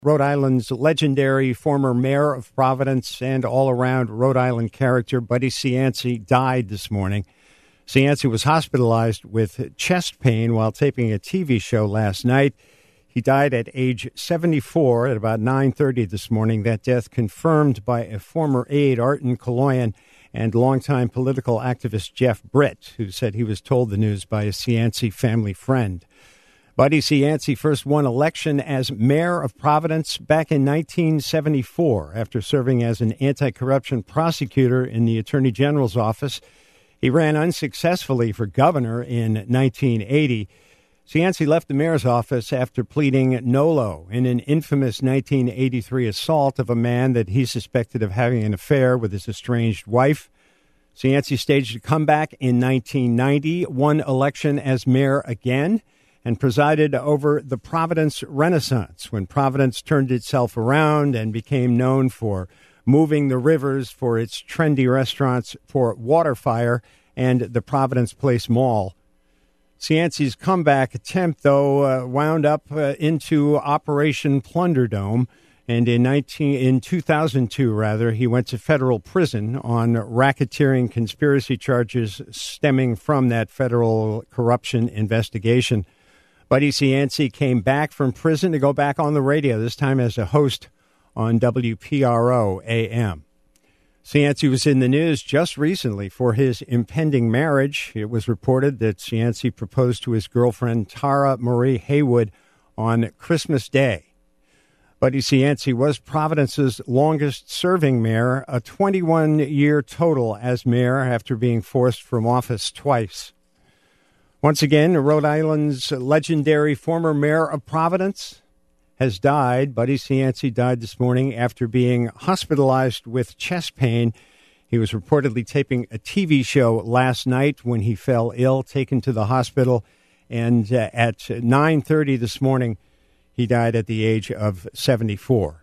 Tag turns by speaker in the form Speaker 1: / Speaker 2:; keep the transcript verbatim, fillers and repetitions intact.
Speaker 1: Rhode Island's legendary former mayor of Providence and all-around Rhode Island character, Buddy Cianci, died this morning. Cianci was hospitalized with chest pain while taping a T V show last night. He died at age seventy-four at about nine thirty this morning. That death confirmed by a former aide, Artin Kaloyan, and longtime political activist Jeff Britt, who said he was told the news by a Cianci family friend. Buddy Cianci first won election as mayor of Providence back in nineteen seventy-four after serving as an anti-corruption prosecutor in the Attorney General's office. He ran unsuccessfully for governor in nineteen eighty. Cianci left the mayor's office after pleading nolo in an infamous nineteen eighty-three assault of a man that he suspected of having an affair with his estranged wife. Cianci staged a comeback in nineteen ninety, won election as mayor again, and presided over the Providence Renaissance when Providence turned itself around and became known for moving the rivers, for its trendy restaurants, for Waterfire and the Providence Place Mall. Cianci's comeback attempt, though, uh, wound up uh, into Operation Plunderdome, and in nineteen in two thousand two, rather, he went to federal prison on racketeering conspiracy charges stemming from that federal corruption investigation. Buddy Cianci came back from prison to go back on the radio, this time as a host on W P R O A M. Cianci was in the news just recently for his impending marriage. It was reported that Cianci proposed to his girlfriend, Tara Marie Haywood, on Christmas Day. Buddy Cianci was Providence's longest-serving mayor, a twenty-one-year total as mayor after being forced from office twice. Once again, Rhode Island's legendary former mayor of Providence has died. Buddy Cianci died this morning after being hospitalized with chest pain. He was reportedly taping a T V show last night when he fell ill, taken to the hospital, and uh, at nine thirty this morning, he died at the age of seventy-four.